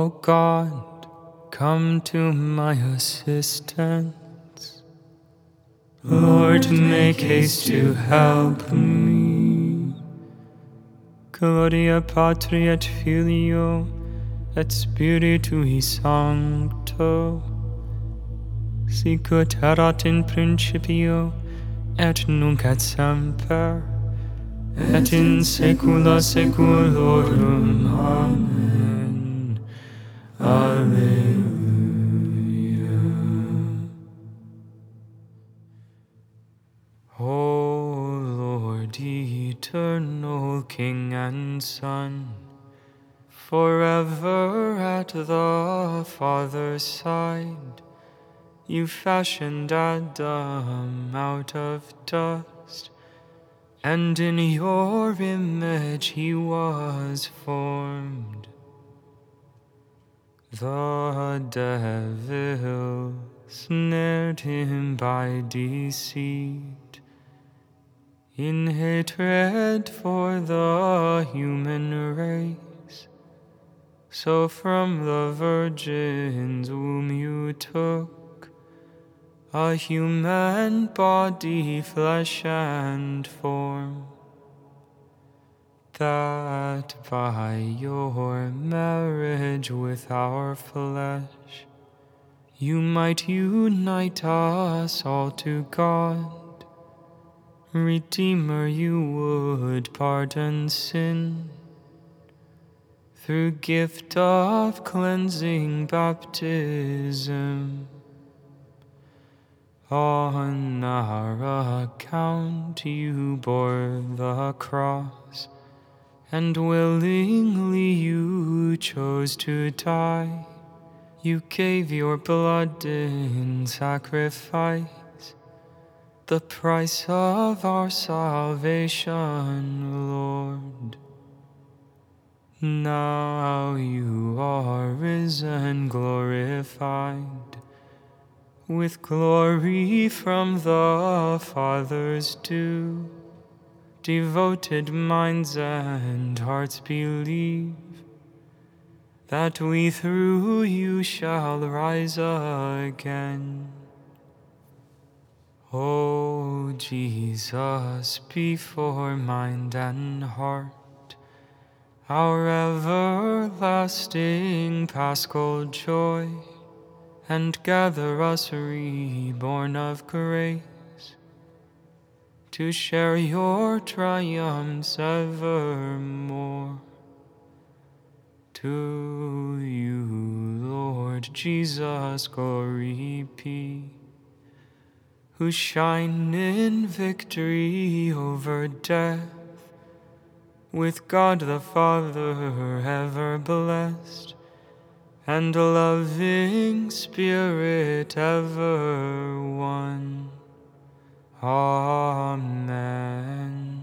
O God, come to my assistance. Lord, make haste to help me. Gloria Patri et Filio et Spiritui Sancto, sic ut erat in principio et nunc et semper et in saecula saeculorum. Amen. Alleluia. O Lord, eternal King and Son, forever at the Father's side, you fashioned Adam out of dust, and in your image he was formed. The devil snared him by deceit, in hatred for the human race. So from the Virgin's womb you took a human body, flesh and form, that by your marriage with our flesh you might unite us all to God. Redeemer, you would pardon sin through gift of cleansing baptism. On our account you bore the cross, and willingly you chose to die. You gave your blood in sacrifice, the price of our salvation, Lord. Now you are risen, glorified, with glory from the Father's due. Devoted minds and hearts believe that we through you shall rise again. O Jesus, before mind and heart, our everlasting paschal joy, and gather us reborn of grace to share your triumphs evermore. To you, Lord Jesus, glory be, who shine in victory over death, with God the Father ever blessed, and a loving Spirit ever one. Amen.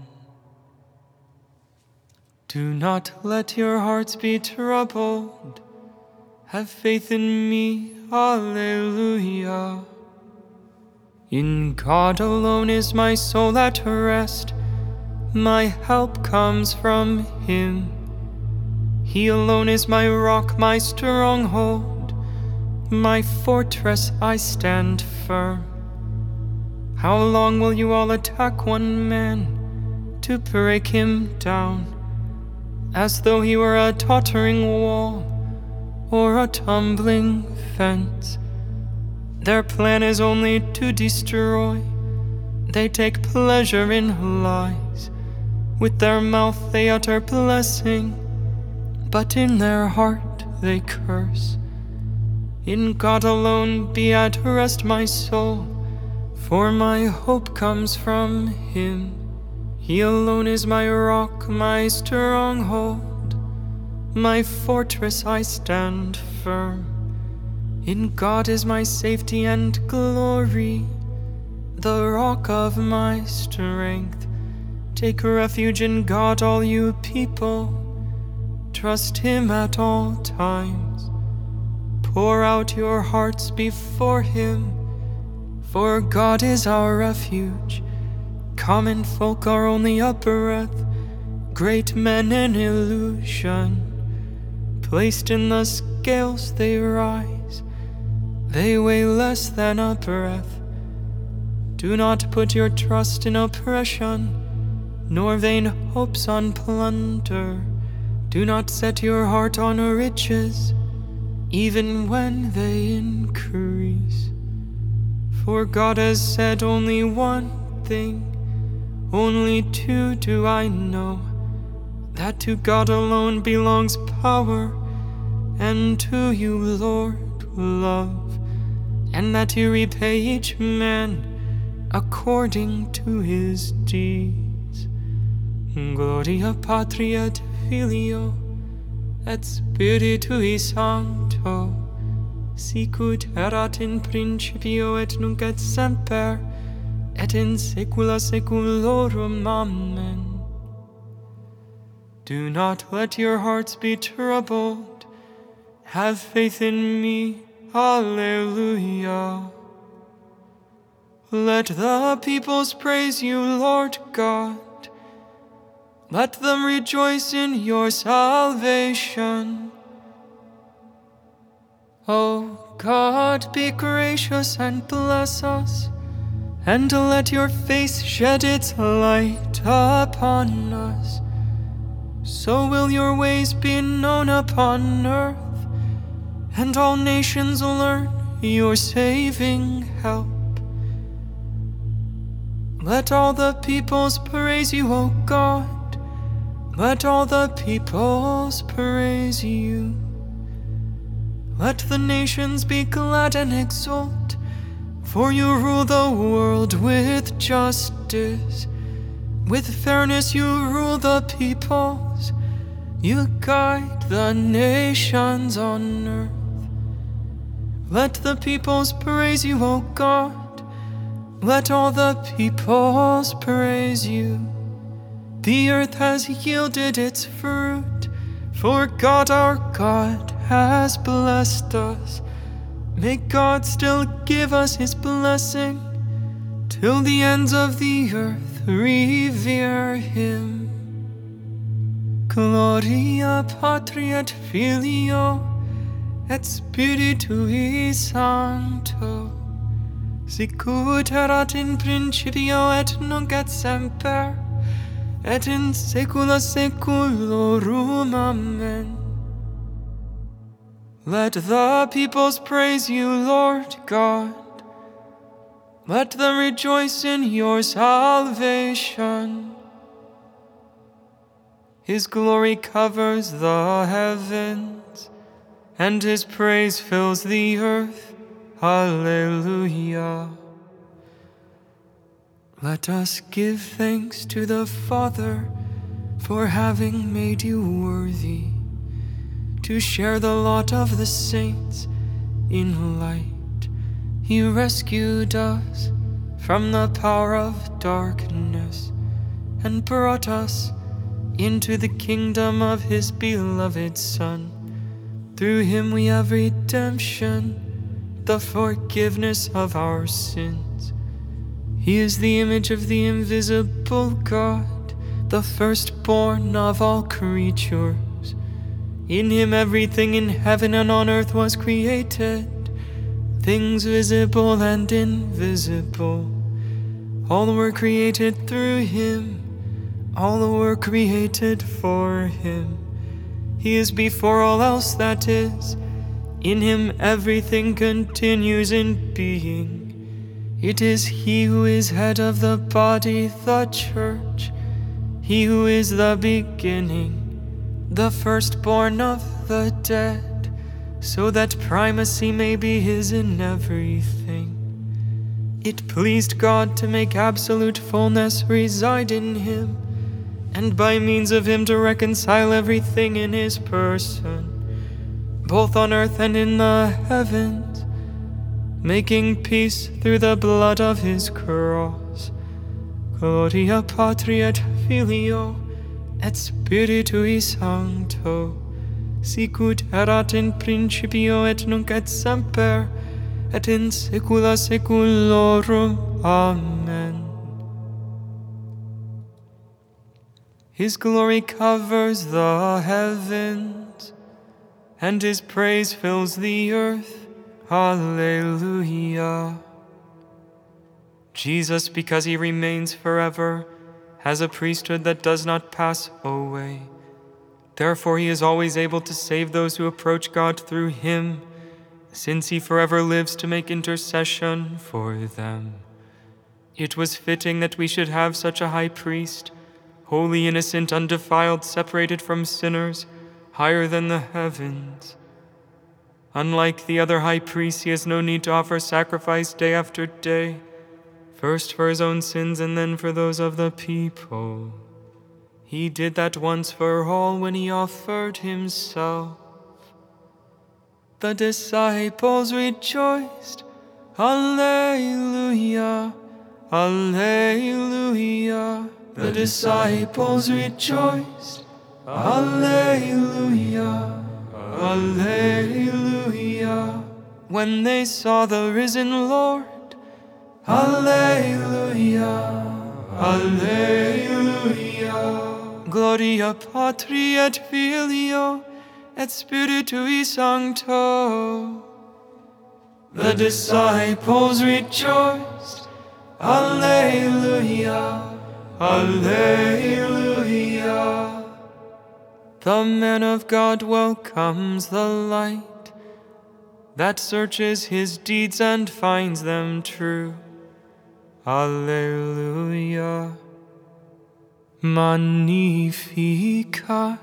Do not let your hearts be troubled. Have faith in me. Alleluia. In God alone is my soul at rest. My help comes from him. He alone is my rock, my stronghold, my fortress. I stand firm. How long will you all attack one man to break him down, as though he were a tottering wall or a tumbling fence? Their plan is only to destroy. They take pleasure in lies. With their mouth they utter blessing, but in their heart they curse. In God alone be at rest my soul, for my hope comes from him. He alone is my rock, my stronghold, my fortress. I stand firm. In God is my safety and glory, the rock of my strength. Take refuge in God, all you people. Trust him at all times. Pour out your hearts before him, for God is our refuge. Common folk are only a breath, great men an illusion. Placed in the scales they rise, they weigh less than a breath. Do not put your trust in oppression, nor vain hopes on plunder. Do not set your heart on riches, even when they increase. For God has said only one thing, only two do I know, that to God alone belongs power, and to you, Lord, love, and that you repay each man according to his deeds. Gloria Patri et Filio et Spiritui Sancto, sicut erat in principio et nunc et semper, et in saecula saeculorum. Amen. Do not let your hearts be troubled. Have faith in me. Alleluia. Let the peoples praise you, Lord God. Let them rejoice in your salvation. O God, be gracious and bless us, and let your face shed its light upon us. So will your ways be known upon earth, and all nations learn your saving help. Let all the peoples praise you, O God. Let all the peoples praise you. Let the nations be glad and exult, for you rule the world with justice. With fairness you rule the peoples. You guide the nations on earth. Let the peoples praise you, O God. Let all the peoples praise you. The earth has yielded its fruit, for God our God has blessed us. May God still give us his blessing, till the ends of the earth revere him. Gloria Patri et Filio et Spiritui Sancto, sicut erat in principio et nunc et semper, et in saecula saeculorum. Amen. Let the peoples praise you, Lord God. Let them rejoice in your salvation. His glory covers the heavens, and his praise fills the earth. Alleluia. Let us give thanks to the Father for having made you worthy to share the lot of the saints in light. He rescued us from the power of darkness and brought us into the kingdom of his beloved Son. Through him we have redemption, the forgiveness of our sins. He is the image of the invisible God, the firstborn of all creatures. In him everything in heaven and on earth was created, things visible and invisible. All were created through him, all were created for him. He is before all else that is. In him everything continues in being. It is he who is head of the body, the church, he who is the beginning, the firstborn of the dead, so that primacy may be his in everything. It pleased God to make absolute fullness reside in him, and by means of him to reconcile everything in his person, both on earth and in the heavens, making peace through the blood of his cross. Gloria Patri et Filio et Spiritui Sancto, sicut erat in principio et nunc et semper, et in saecula saeculorum. Amen. His glory covers the heavens, and his praise fills the earth. Alleluia. Jesus, because he remains forever, has a priesthood that does not pass away. Therefore he is always able to save those who approach God through him, since he forever lives to make intercession for them. It was fitting that we should have such a high priest, holy, innocent, undefiled, separated from sinners, higher than the heavens. Unlike the other high priests, he has no need to offer sacrifice day after day, first for his own sins and then for those of the people. He did that once for all when he offered himself. The disciples rejoiced. Alleluia, alleluia. The disciples rejoiced. Alleluia, alleluia. When they saw the risen Lord. Alleluia, alleluia. Gloria Patri et Filio et Spiritui Sancto. The disciples rejoiced. Alleluia, alleluia. The man of God welcomes the light that searches his deeds and finds them true. Alleluia. Magnificat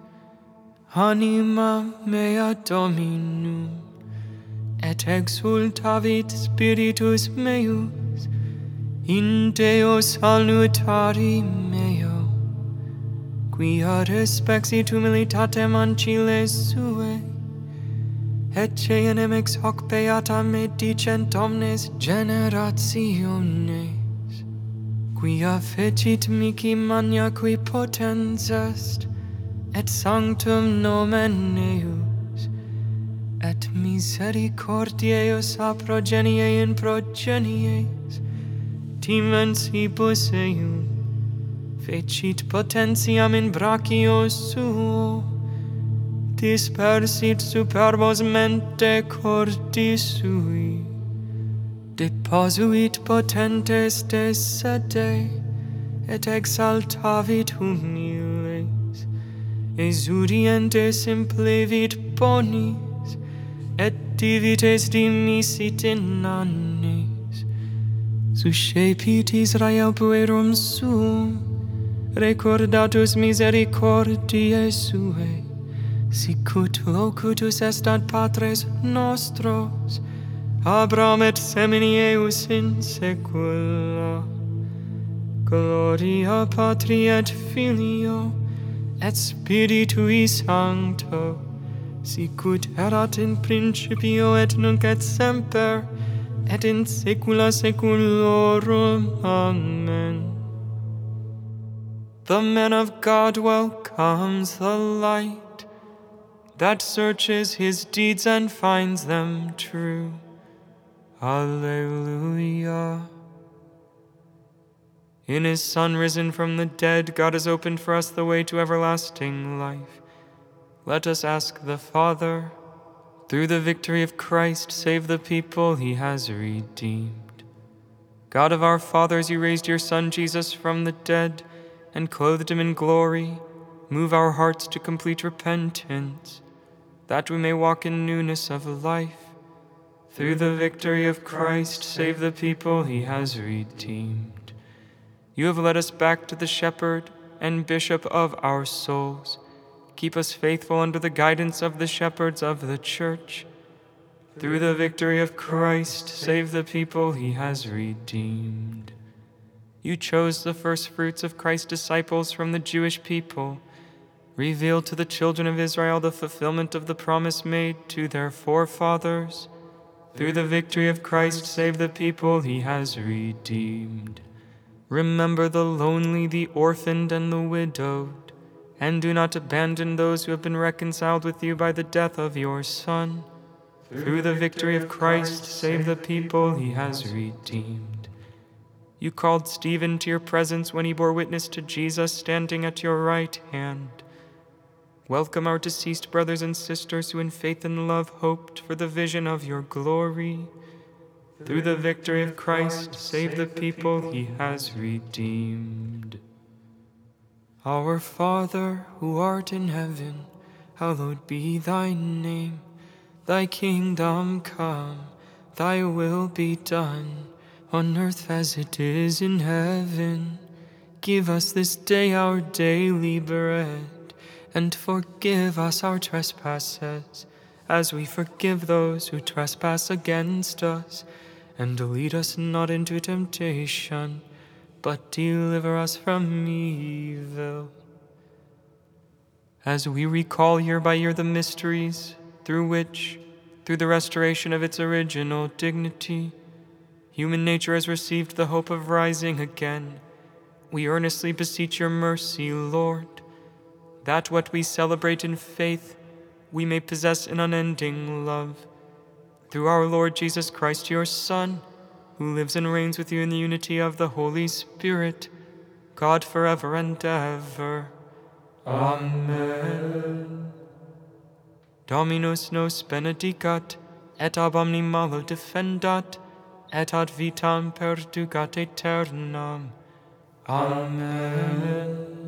anima mea Dominum, et exultavit spiritus meus in Deo salutari meo, quia respexit humilitatem ancile suae, et cenem ex hoc beata me dicent omnes generationes, quia fecit mihi magna qui potens est, et sanctum nomen eius, et misericordiae eius a progenie in progenies, timensibus eium, fecit potentiam in brachio suo, dispersit superbos mente cordi sui, deposuit potentes de sede, et exaltavit humiles, exudientes implevit bonis, et divites dimisit in annis, suscepit Israel puerum suum, recordatus misericordiae suae, sicut locutus est ad patres nostros, Abraham et semini eius in saecula. Gloria Patri et Filio et Spiritui Sancto, sicut erat in principio et nunc et semper, et in saecula saeculorum. Amen. The man of God welcomes the light that searches his deeds and finds them true. Alleluia. In his Son risen from the dead, God has opened for us the way to everlasting life. Let us ask the Father, through the victory of Christ, save the people he has redeemed. God of our fathers, you raised your Son Jesus from the dead and clothed him in glory. Move our hearts to complete repentance, that we may walk in newness of life. Through the victory of Christ, save the people he has redeemed. You have led us back to the shepherd and bishop of our souls. Keep us faithful under the guidance of the shepherds of the church. Through the victory of Christ, save the people he has redeemed. You chose the first fruits of Christ's disciples from the Jewish people. Reveal to the children of Israel the fulfillment of the promise made to their forefathers. Through the victory of Christ, save the people he has redeemed. Remember the lonely, the orphaned, and the widowed, and do not abandon those who have been reconciled with you by the death of your Son. Through the victory of Christ, save the people he has redeemed. You called Stephen to your presence when he bore witness to Jesus standing at your right hand. Welcome our deceased brothers and sisters who in faith and love hoped for the vision of your glory. Through the victory of Christ, save the people he has redeemed. Our Father, who art in heaven, hallowed be thy name. Thy kingdom come, thy will be done, on earth as it is in heaven. Give us this day our daily bread, and forgive us our trespasses, as we forgive those who trespass against us. And lead us not into temptation, but deliver us from evil. As we recall year by year the mysteries through which, through the restoration of its original dignity, human nature has received the hope of rising again, we earnestly beseech your mercy, Lord, that what we celebrate in faith we may possess in unending love. Through our Lord Jesus Christ, your Son, who lives and reigns with you in the unity of the Holy Spirit, God forever and ever. Amen. Dominus nos benedicat, et ab omni malo defendat, et ad vitam perducat aeternam. Amen.